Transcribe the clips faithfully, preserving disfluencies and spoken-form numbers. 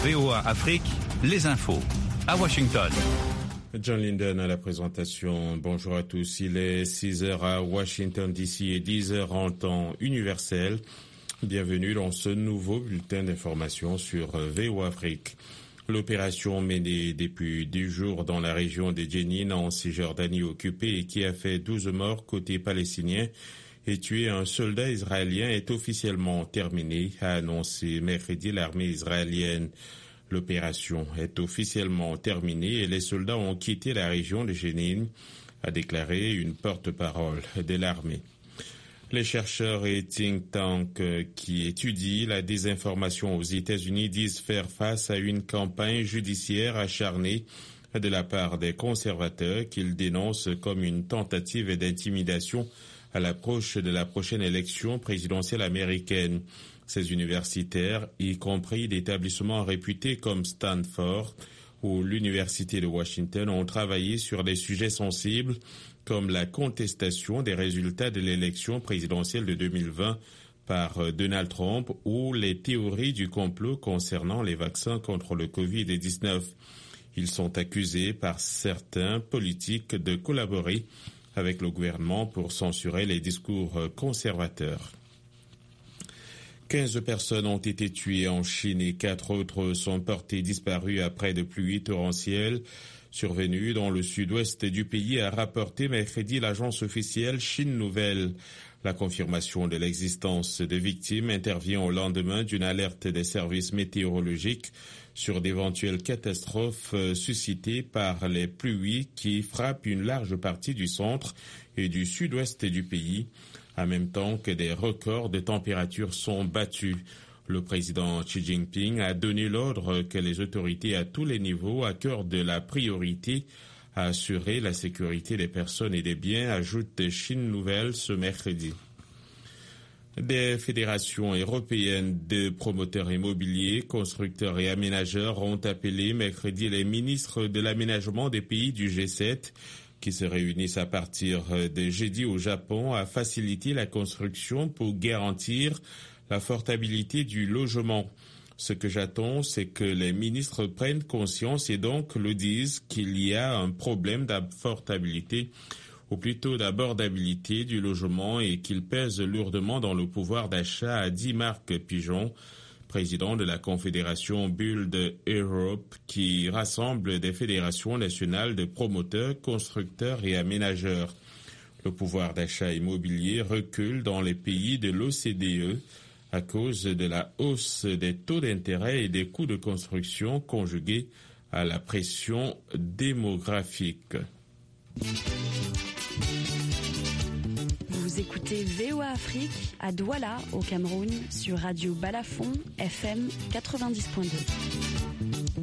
V O A Afrique, les infos à Washington. John Linden à la présentation. Bonjour à tous. Il est six heures à Washington D C et dix heures en temps universel. Bienvenue dans ce nouveau bulletin d'information sur V O A Afrique. L'opération menée depuis dix jours dans la région de Jenin en Cisjordanie occupée et qui a fait douze morts côté palestinien et tué un soldat israélien est officiellement terminée, a annoncé mercredi l'armée israélienne. L'opération est officiellement terminée et les soldats ont quitté la région de Jenin, a déclaré une porte-parole de l'armée. Les chercheurs et think tanks qui étudient la désinformation aux États-Unis disent faire face à une campagne judiciaire acharnée de la part des conservateurs qu'ils dénoncent comme une tentative d'intimidation à l'approche de la prochaine élection présidentielle américaine. Ces universitaires, y compris d'établissements réputés comme Stanford ou l'Université de Washington, ont travaillé sur des sujets sensibles comme la contestation des résultats de l'élection présidentielle de deux mille vingt par Donald Trump ou les théories du complot concernant les vaccins contre le covid dix-neuf. Ils sont accusés par certains politiques de collaborer avec le gouvernement pour censurer les discours conservateurs. quinze personnes ont été tuées en Chine et quatre autres sont portées disparues après de pluies torrentielles survenues dans le sud-ouest du pays, a rapporté mercredi l'agence officielle Chine Nouvelle. La confirmation de l'existence de victimes intervient au lendemain d'une alerte des services météorologiques sur d'éventuelles catastrophes suscitées par les pluies qui frappent une large partie du centre et du sud-ouest du pays, en même temps que des records de température sont battus. Le président Xi Jinping a donné l'ordre que les autorités à tous les niveaux accordent la priorité à assurer la sécurité des personnes et des biens, ajoute Chine Nouvelle ce mercredi. Des fédérations européennes de promoteurs immobiliers, constructeurs et aménageurs ont appelé mercredi les ministres de l'aménagement des pays du G sept qui se réunissent à partir de jeudi au Japon à faciliter la construction pour garantir la portabilité du logement. Ce que j'attends, c'est que les ministres prennent conscience et donc le disent qu'il y a un problème d'affordabilité ou plutôt d'abordabilité du logement et qu'il pèse lourdement dans le pouvoir d'achat, a dit Marc Pigeon, président de la Confédération Build Europe, qui rassemble des fédérations nationales de promoteurs, constructeurs et aménageurs. Le pouvoir d'achat immobilier recule dans les pays de l'O C D E à cause de la hausse des taux d'intérêt et des coûts de construction conjugués à la pression démographique. Vous écoutez V O A Afrique à Douala, au Cameroun, sur Radio Balafon, F M quatre-vingt-dix point deux.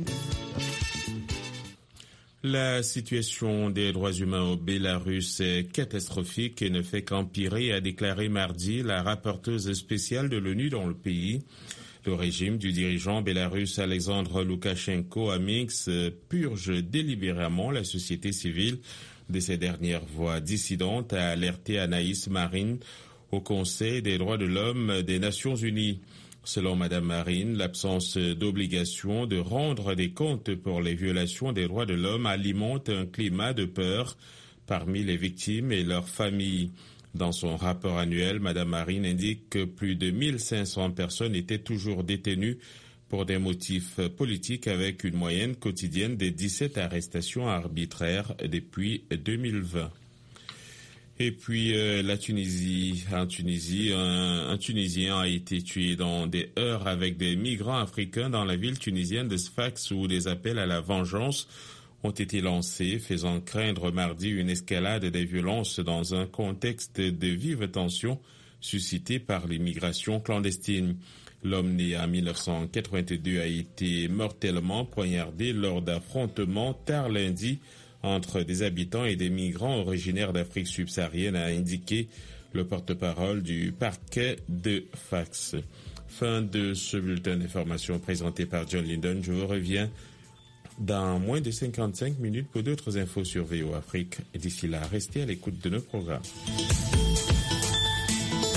La situation des droits humains au Bélarus est catastrophique et ne fait qu'empirer, a déclaré mardi la rapporteuse spéciale de l'ONU dans le pays. Le régime du dirigeant bélarusse Alexandre Loukachenko à Minsk purge délibérément la société civile de ces dernières voix dissidentes, a alerté Anaïs Marine au Conseil des droits de l'homme des Nations Unies. Selon Madame Marine, l'absence d'obligation de rendre des comptes pour les violations des droits de l'homme alimente un climat de peur parmi les victimes et leurs familles. Dans son rapport annuel, Madame Marine indique que plus de mille cinq cents personnes étaient toujours détenues pour des motifs politiques avec une moyenne quotidienne de dix-sept arrestations arbitraires depuis deux mille vingt. Et puis euh, la Tunisie, en Tunisie, un, un Tunisien a été tué dans des heurts avec des migrants africains dans la ville tunisienne de Sfax où des appels à la vengeance ont été lancés, faisant craindre mardi une escalade des violences dans un contexte de vive tension suscité par l'immigration clandestine. L'homme né en mille neuf cent quatre-vingt-deux a été mortellement poignardé lors d'affrontements tard lundi entre des habitants et des migrants originaires d'Afrique subsaharienne, a indiqué le porte-parole du parquet de Sfax. Fin de ce bulletin d'information présenté par John Linden. Je vous reviens dans moins de cinquante-cinq minutes pour d'autres infos sur V O Afrique. D'ici là, restez à l'écoute de nos programmes.